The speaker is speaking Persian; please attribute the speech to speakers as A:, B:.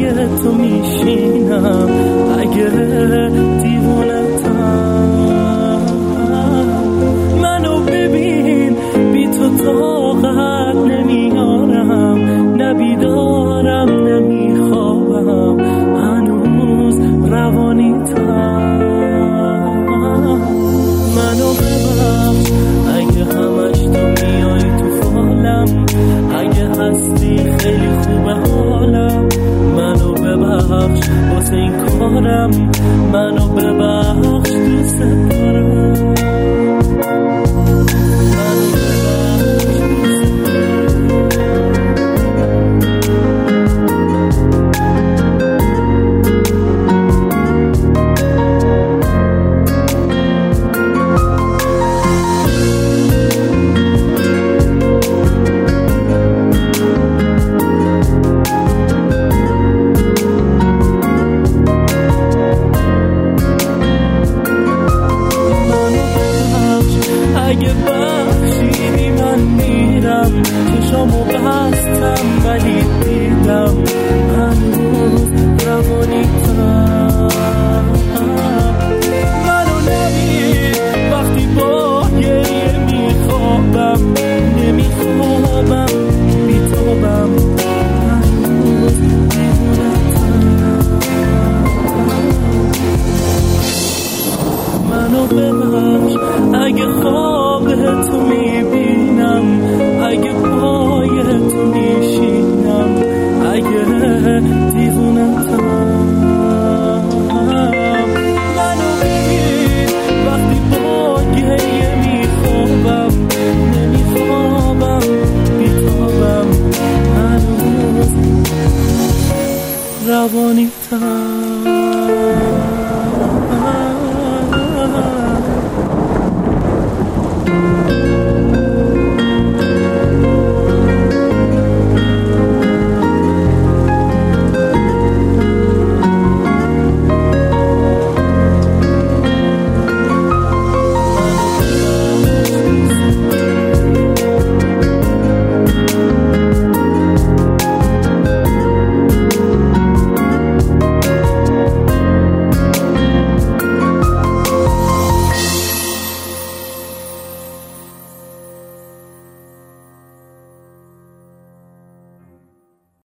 A: تو میشینم اگه دیوونتم. منو ببین بی تو طاقت نمیارم، نبیدارم نمیخوابم، هنوز روانیتم. منو ببخش اگه همش تو میای تو فالم، اگه هستی خیلی خوبه حالم. منو ببخش واسه این کارم، منو ببخش دوست دارم. اگه بخشیدی من میرم، چشامو بستم ولی دیدم هنوز روانیتم. منو نبید وقتی با گریه میخوابم، نمیخوابم بیتابم، هنوز دیوونتم. منو ببخش اگه خواب تو میبینم، اگه پای تو میشینم، اگه دیوونتم. منو ببین وقتی با گریه میخوابم، نمیخوابم بیتابم، هنوز روانیتم.